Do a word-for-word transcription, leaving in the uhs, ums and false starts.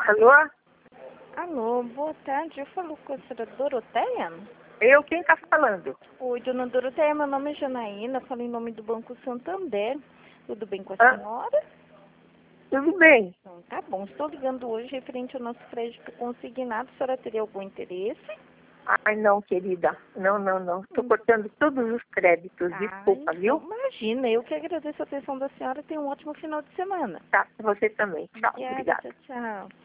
Alô? Alô, boa tarde. Eu falo com a senhora Doroteia? Eu, quem está falando? Oi, dona Doroteia, meu nome é Janaína, falo em nome do Banco Santander. Tudo bem com a Ah, senhora? tudo bem. Então, tá bom. Estou ligando hoje referente ao nosso crédito consignado. A senhora teria algum interesse? Ai, não, querida. Não, não, não. Estou Hum. cortando todos os créditos. Ah, Desculpa, então, viu? imagina. Eu que agradeço a atenção da senhora. Tenha um ótimo final de semana. Tá, você também. Tchau. Obrigada, Obrigada. tchau, tchau.